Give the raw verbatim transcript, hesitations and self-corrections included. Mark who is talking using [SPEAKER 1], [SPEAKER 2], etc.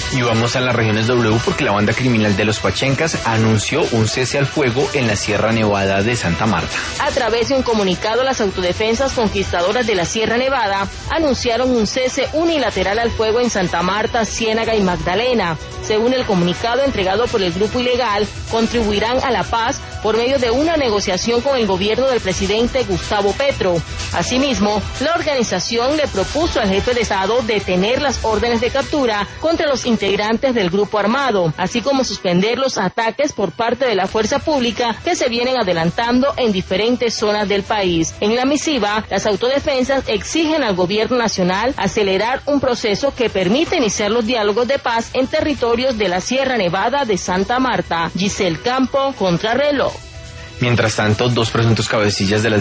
[SPEAKER 1] Y vamos a las regiones W porque la banda criminal de los Pachencas anunció un cese al fuego en la Sierra Nevada de Santa Marta.
[SPEAKER 2] A través de un comunicado, las autodefensas conquistadoras de la Sierra Nevada anunciaron un cese unilateral al fuego en Santa Marta, Ciénaga y Magdalena. Según el comunicado entregado por el grupo ilegal, contribuirán a la paz por medio de una negociación con el gobierno del presidente Gustavo Petro. Asimismo, la organización le propuso al jefe de Estado detener las órdenes de captura contra los integrantes del grupo armado, así como suspender los ataques por parte de la fuerza pública que se vienen adelantando en diferentes zonas del país. En la misiva, las autodefensas exigen al gobierno nacional acelerar un proceso que permita iniciar los diálogos de paz en territorios de la Sierra Nevada de Santa Marta. Giselle Campo, Contrarreloj.
[SPEAKER 1] Mientras tanto, dos presuntos cabecillas de las